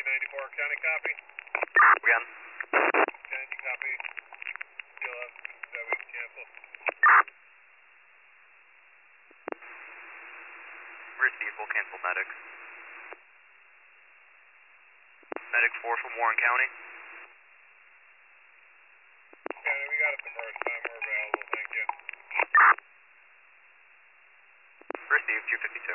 294, county copy. Again. County copy. CLF, that we cancel. Receive, we'll cancel medics. Medic 4 from Warren County. County, we got it the first time. We're available, thank you. Receive, 252.